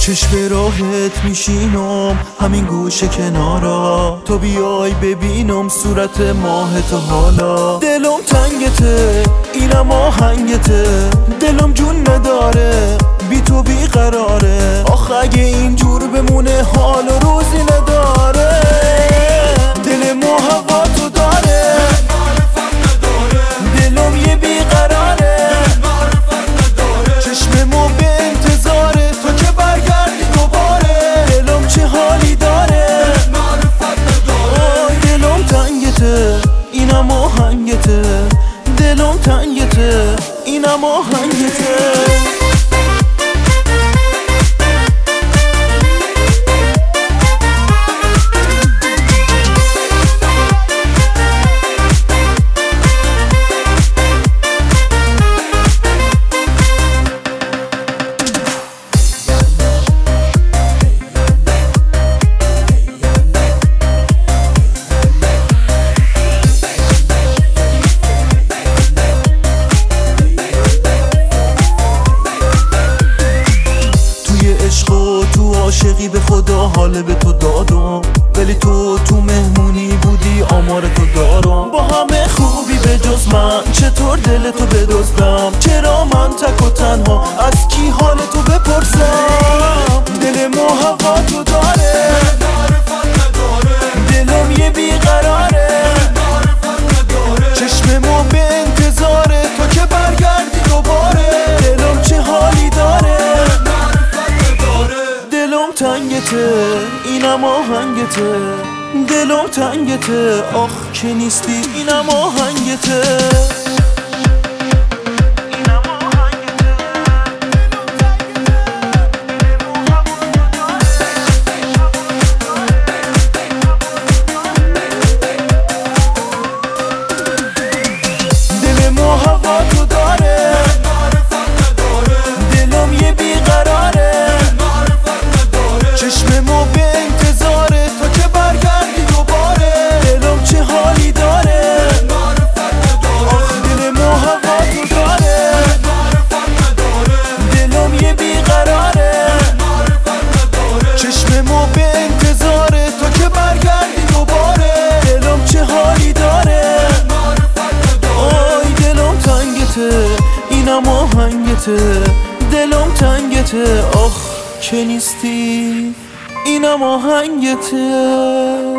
چشم راحت میشینم همین گوشه کنارا، تو بیای ببینم صورت ماه تو حالا. دلم تنگته اینم آهنگته، دلم جون نداره بی تو بی قراره. آخ اگه اینجور بمونه حال و روزی نداره. دل ما هوا تو داره، دلم یه بی قراره. چشم ما به انتظاره تو که برگردی دوباره. دلم چه حالی داره، دلم تنگته اینم آهنگته، دلم تنگته اینم آهنگته. تو عاشقی به خدا حال به تو دادم، ولی تو مهمونی بودی آمار تو دارم. با همه خوبی به جز من چطور دل تو بدزدم؟ چرا من تک و تنها از کی حال تو بپرسم؟ دل ما هوا تو داره، دلم یه بیقراره. چشم ما به انتظاره تو که برگردی دوباره. دلم چه حالی داره، دلم تنگته اینم آهنگته، دلم تنگته آخ که نیستی اینم آهنگته. دل ما هوا تو داره، دلم یه بیقراره. چشم ما به انتظاره تو که برگردی دوباره. دلم چه حالی داره، آخ دل ما هوا تو داره. دلم یه بیقراره. چشم ما به انتظاره تو که برگردی دوباره. دلم چه حالی داره، آی دلم تنگته اینم آهنگته، دلم تنگته آخ که نیستی اینم آهنگته.